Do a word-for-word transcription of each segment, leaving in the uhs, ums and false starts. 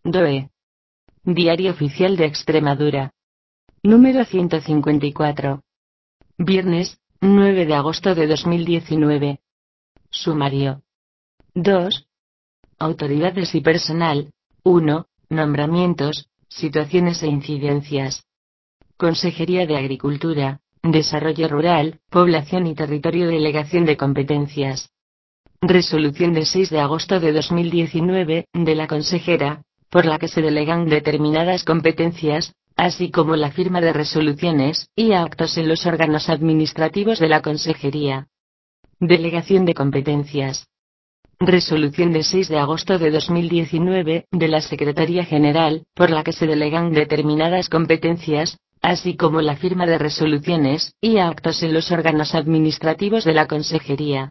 D O E. Diario Oficial de Extremadura. Número ciento cincuenta y cuatro. Viernes, nueve de agosto de dos mil diecinueve. Sumario. dos. Autoridades y personal. uno. Nombramientos, situaciones e incidencias. Consejería de Agricultura, Desarrollo Rural, Población y Territorio. Delegación de competencias. Resolución de seis de agosto de dos mil diecinueve, de la consejera, por la que se delegan determinadas competencias, así como la firma de resoluciones y actos en los órganos administrativos de la consejería. Delegación de competencias. Resolución de seis de agosto de dos mil diecinueve, de la Secretaría General, por la que se delegan determinadas competencias, así como la firma de resoluciones y actos en los órganos administrativos de la consejería.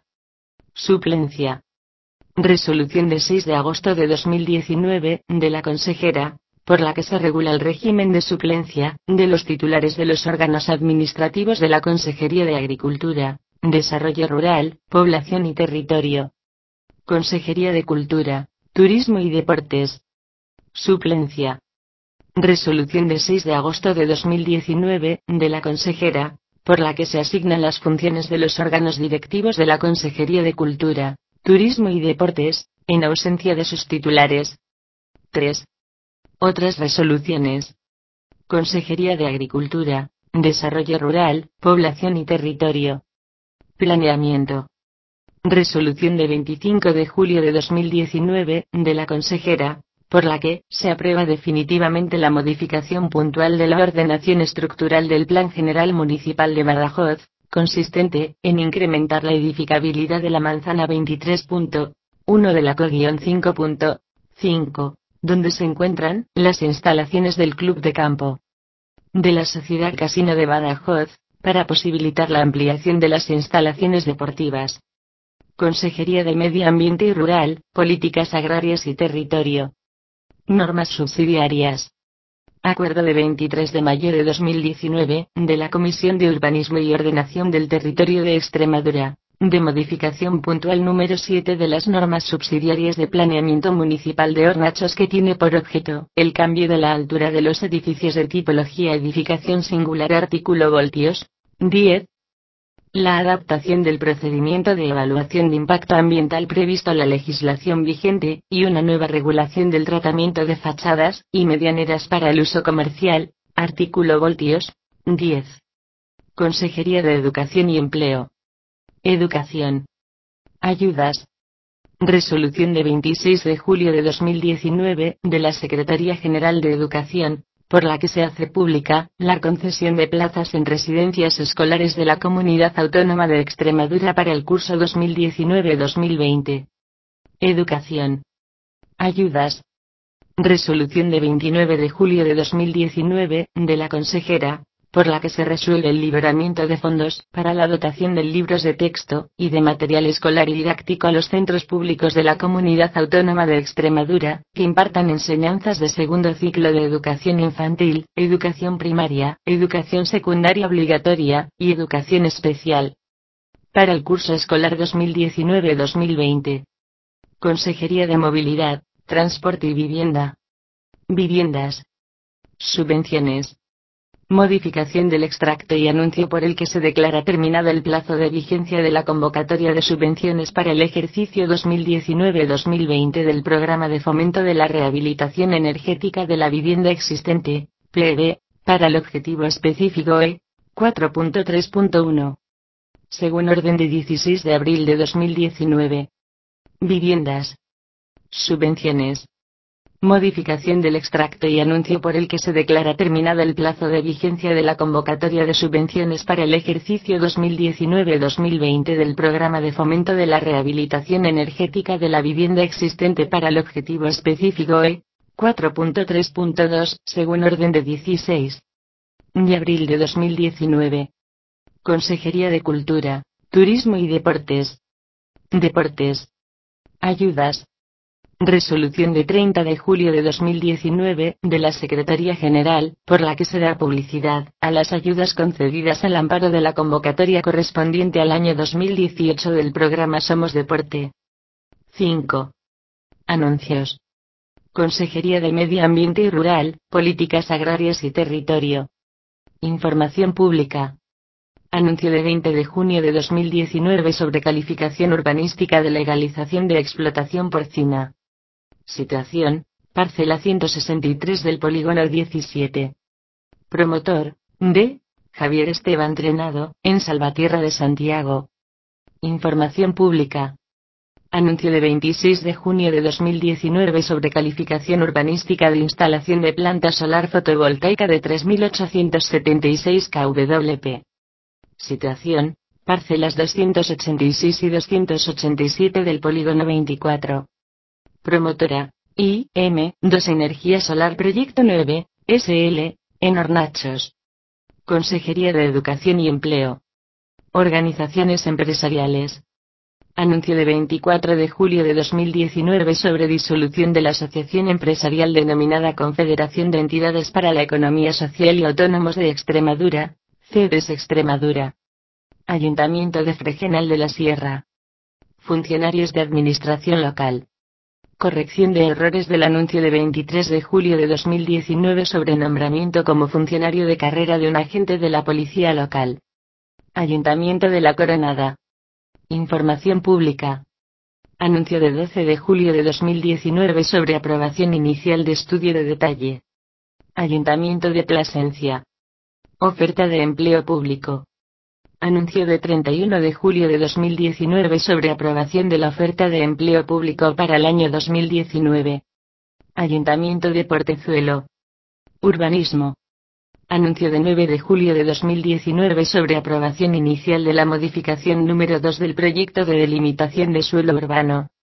Suplencia. Resolución de seis de agosto de dos mil diecinueve, de la consejera, por la que se regula el régimen de suplencia de los titulares de los órganos administrativos de la Consejería de Agricultura, Desarrollo Rural, Población y Territorio. Consejería de Cultura, Turismo y Deportes. Suplencia. Resolución de seis de agosto de dos mil diecinueve, de la consejera, por la que se asignan las funciones de los órganos directivos de la Consejería de Cultura, Turismo y Deportes, en ausencia de sus titulares. tres. Otras resoluciones. Consejería de Agricultura, Desarrollo Rural, Población y Territorio. Planeamiento. Resolución de veinticinco de julio de dos mil diecinueve, de la consejera, por la que se aprueba definitivamente la modificación puntual de la ordenación estructural del Plan General Municipal de Badajoz, consistente en incrementar la edificabilidad de la manzana veintitrés punto uno de la C O cinco punto cinco, donde se encuentran las instalaciones del Club de Campo de la Sociedad Casino de Badajoz, para posibilitar la ampliación de las instalaciones deportivas. Consejería de Medio Ambiente y Rural, Políticas Agrarias y Territorio. Normas subsidiarias. Acuerdo de veintitrés de mayo de dos mil diecinueve, de la Comisión de Urbanismo y Ordenación del Territorio de Extremadura, de modificación puntual número siete de las normas subsidiarias de planeamiento municipal de Hornachos, que tiene por objeto el cambio de la altura de los edificios de tipología edificación singular. Artículo voltios. diez. La adaptación del procedimiento de evaluación de impacto ambiental previsto en la legislación vigente, y una nueva regulación del tratamiento de fachadas y medianeras para el uso comercial. Artículo voltios. diez. Consejería de Educación y Empleo. Educación. Ayudas. Resolución de veintiséis de julio de dos mil diecinueve, de la Secretaría General de Educación, por la que se hace pública la concesión de plazas en residencias escolares de la Comunidad Autónoma de Extremadura para el curso dos mil diecinueve dos mil veinte. Educación. Ayudas. Resolución de veintinueve de julio de dos mil diecinueve, de la consejera, por la que se resuelve el liberamiento de fondos para la dotación de libros de texto y de material escolar y didáctico a los centros públicos de la Comunidad Autónoma de Extremadura, que impartan enseñanzas de segundo ciclo de educación infantil, educación primaria, educación secundaria obligatoria, y educación especial. Para el curso escolar dos mil diecinueve dos mil veinte. Consejería de Movilidad, Transporte y Vivienda. Viviendas. Subvenciones. Modificación del extracto y anuncio por el que se declara terminado el plazo de vigencia de la convocatoria de subvenciones para el ejercicio dos mil diecinueve dos mil veinte del Programa de Fomento de la Rehabilitación Energética de la Vivienda Existente, P E V, para el objetivo específico E cuatro punto tres punto uno. Según orden de dieciséis de abril de dos mil diecinueve. Viviendas. Subvenciones. Modificación del extracto y anuncio por el que se declara terminado el plazo de vigencia de la convocatoria de subvenciones para el ejercicio dos mil diecinueve dos mil veinte del Programa de Fomento de la Rehabilitación Energética de la Vivienda Existente para el objetivo específico E cuatro punto tres punto dos, según orden de dieciséis de abril de dos mil diecinueve. Consejería de Cultura, Turismo y Deportes. Deportes. Ayudas. Resolución de treinta de julio de dos mil diecinueve, de la Secretaría General, por la que se da publicidad a las ayudas concedidas al amparo de la convocatoria correspondiente al año dos mil dieciocho del programa Somos Deporte. cinco. Anuncios. Consejería de Medio Ambiente y Rural, Políticas Agrarias y Territorio. Información pública. Anuncio de veinte de junio de dos mil diecinueve sobre calificación urbanística de legalización de explotación porcina. Situación: parcela ciento sesenta y tres del polígono diecisiete. Promotor: D. Javier Esteban Trenado, en Salvatierra de Santiago. Información pública. Anuncio de veintiséis de junio de dos mil diecinueve sobre calificación urbanística de instalación de planta solar fotovoltaica de tres mil ochocientos setenta y seis kilowatt. Situación: parcelas doscientos ochenta y seis y doscientos ochenta y siete del polígono veinticuatro. Promotora: I M dos Energía Solar Proyecto nueve, S L, en Hornachos. Consejería de Educación y Empleo. Organizaciones empresariales. Anuncio de veinticuatro de julio de dos mil diecinueve sobre disolución de la asociación empresarial denominada Confederación de Entidades para la Economía Social y Autónomos de Extremadura, C E D E S Extremadura. Ayuntamiento de Fregenal de la Sierra. Funcionarios de Administración Local. Corrección de errores del anuncio de veintitrés de julio de dos mil diecinueve sobre nombramiento como funcionario de carrera de un agente de la Policía Local. Ayuntamiento de La Coronada. Información pública. Anuncio de doce de julio de dos mil diecinueve sobre aprobación inicial de estudio de detalle. Ayuntamiento de Plasencia. Oferta de empleo público. Anuncio de treinta y uno de julio de dos mil diecinueve sobre aprobación de la oferta de empleo público para el año dos mil diecinueve. Ayuntamiento de Portezuelo. Urbanismo. Anuncio de nueve de julio de dos mil diecinueve sobre aprobación inicial de la modificación número dos del proyecto de delimitación de suelo urbano.